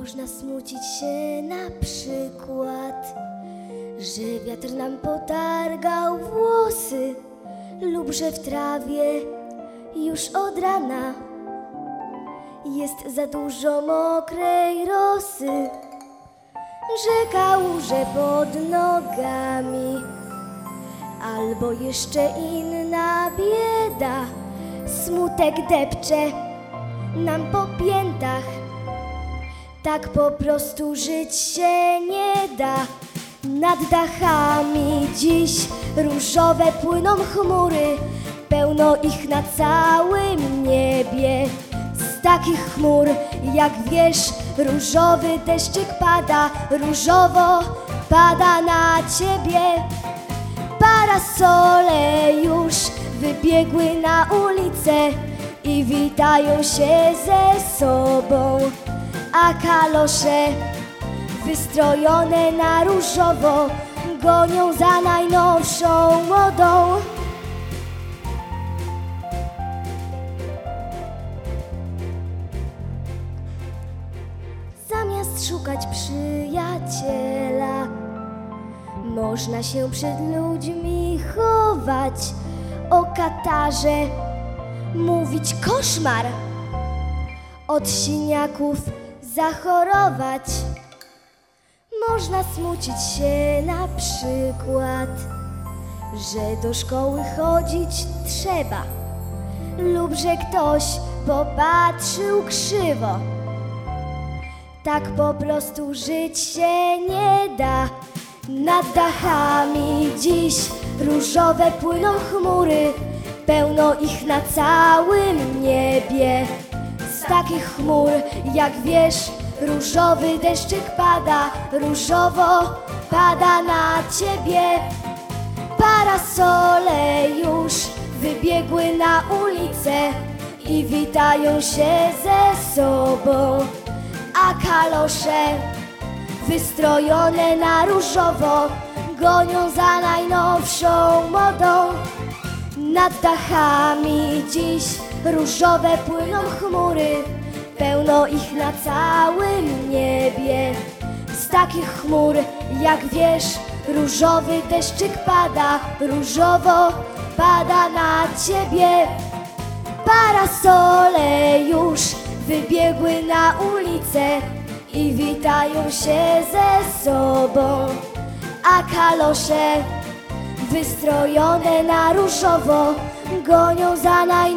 Można smucić się na przykład, że wiatr nam potargał włosy, lub że w trawie już od rana jest za dużo mokrej rosy, że kałuże pod nogami, albo jeszcze inna bieda. Smutek depcze nam po piętach, tak po prostu żyć się nie da. Nad dachami dziś różowe płyną chmury, pełno ich na całym niebie. Z takich chmur, jak wiesz, różowy deszczyk pada, różowo pada na ciebie. Parasole już wybiegły na ulicę i witają się ze sobą, a kalosze wystrojone na różowo gonią za najnowszą modą. Zamiast szukać przyjaciela, można się przed ludźmi chować, o katarze mówić koszmar, od siniaków zachorować. Można smucić się na przykład, że do szkoły chodzić trzeba, lub że ktoś popatrzył krzywo. Tak po prostu żyć się nie da. Nad dachami dziś różowe płyną chmury, pełno ich na całym niebie. Z takich chmur, jak wiesz, różowy deszczyk pada, różowo pada na ciebie. Parasole już wybiegły na ulicę i witają się ze sobą, a kalosze wystrojone na różowo gonią za najnowszą modą. Nad dachami dziś różowe płyną chmury, pełno ich na całym niebie. Z takich chmur, jak wiesz, różowy deszczyk pada, różowo pada na ciebie. Parasole już wybiegły na ulicę i witają się ze sobą, a kalosze wystrojone na różowo gonią za najnowszą